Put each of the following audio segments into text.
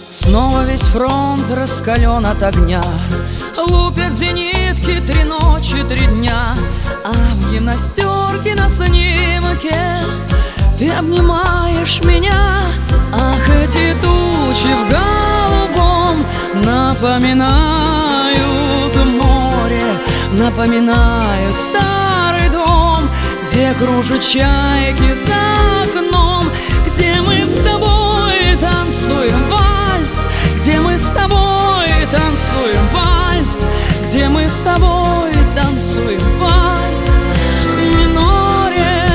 Снова весь фронт раскален от огня, лупят зенитки 3 ночи, 3 дня. А в гимнастерке на снимке ты обнимаешь меня. Ах, эти тучи в голубом напоминают море, напоминают старый дом, где кружат чайки за окном, где мы с тобой танцуем вальс, где мы с тобой танцуем вальс, где мы с тобой танцуем вальс в миноре.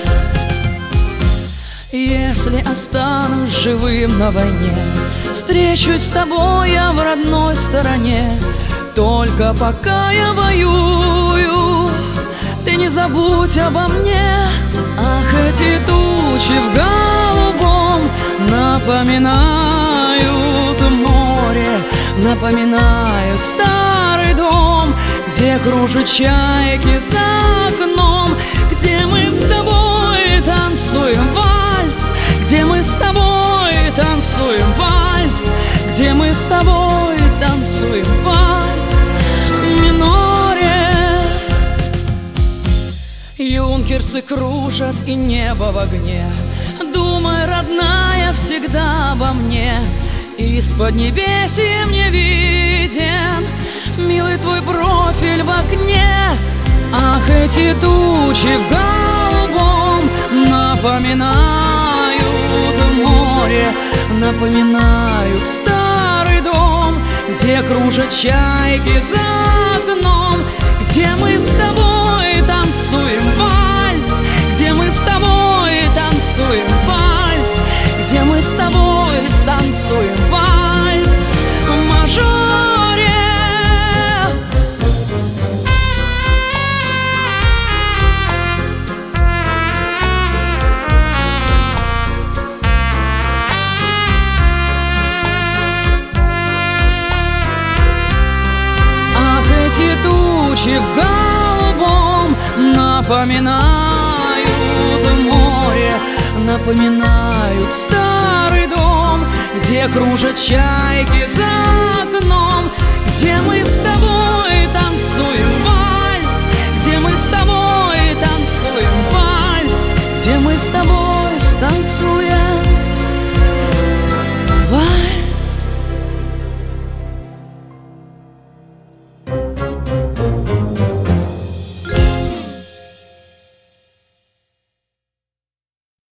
Если останусь живым на войне, встречусь с тобой я в родной стороне. Только пока я воюю, ты не забудь обо мне. Ах, эти тучи в голубом напоминают море, напоминают старый дом, где кружат чайки за окном, где мы с тобой танцуем вальс, где мы с тобой танцуем вальс, где мы с тобой танцуем вальс в миноре. Юнкерсы кружат и небо в огне, думай, родная, всегда обо мне. Из-под небесья мне виден милый твой профиль в окне. Ах, эти тучи в голубом напоминают море, напоминают старый дом, где кружат чайки за окном, где мы с тобой танцуем вальс, где мы с тобой танцуем вальс, где мы с тобой станцуем вальс в мажоре. Эти тучи в голубом напоминают море, напоминают старый дом, где кружат чайки за окном, где мы с тобой танцуем вальс, где мы с тобой танцуем вальс, где мы с тобой станцуем